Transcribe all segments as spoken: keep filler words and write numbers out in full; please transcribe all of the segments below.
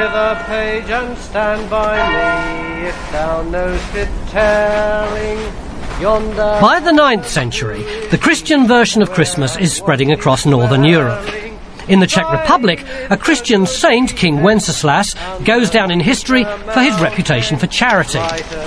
the page and stand by me, if thou knowest it telling yonder. By the ninth century, the Christian version of Christmas is spreading across northern Europe. In the Czech Republic, a Christian saint, King Wenceslas, goes down in history for his reputation for charity.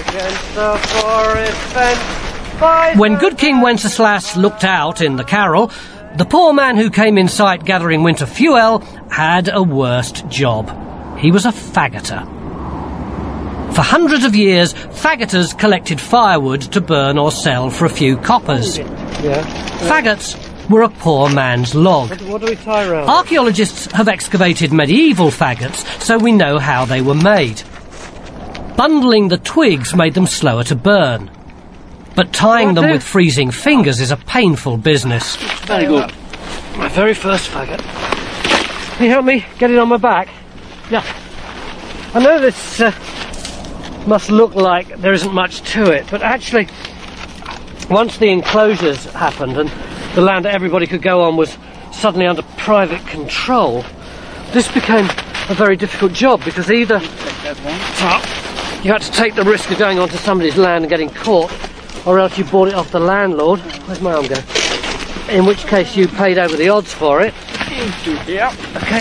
When good King Wenceslas looked out in the carol, the poor man who came in sight gathering winter fuel had a worst job. He was a faggoter. For hundreds of years, faggoters collected firewood to burn or sell for a few coppers. Yeah. Faggots were a poor man's log. What, what do we tie around? Archaeologists have excavated medieval faggots, so we know how they were made. Bundling the twigs made them slower to burn. But tying What them do? with freezing fingers is a painful business. Very good. My very first faggot. Can you help me get it on my back? Yeah. I know this uh, must look like there isn't much to it, but actually, once the enclosures happened and the land that everybody could go on was suddenly under private control, this became a very difficult job, because either you had to take the risk of going onto somebody's land and getting caught, or else you bought it off the landlord. Where's my arm go? In which case you paid over the odds for it. Yeah. Okay.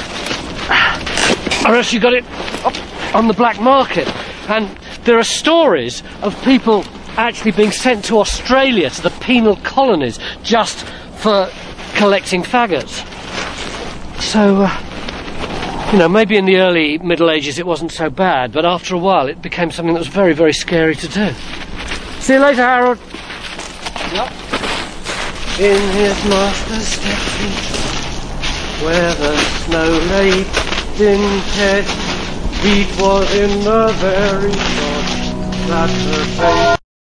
Or else you got it up on the black market. And there are stories of people actually being sent to Australia, to the penal colonies, just for collecting faggots. So, uh, you know, maybe in the early Middle Ages it wasn't so bad, but after a while it became something that was very, very scary to do. See you later, Harold. Yep. In his master's steps, where the snow lay tinted, heat was in the very thought that her face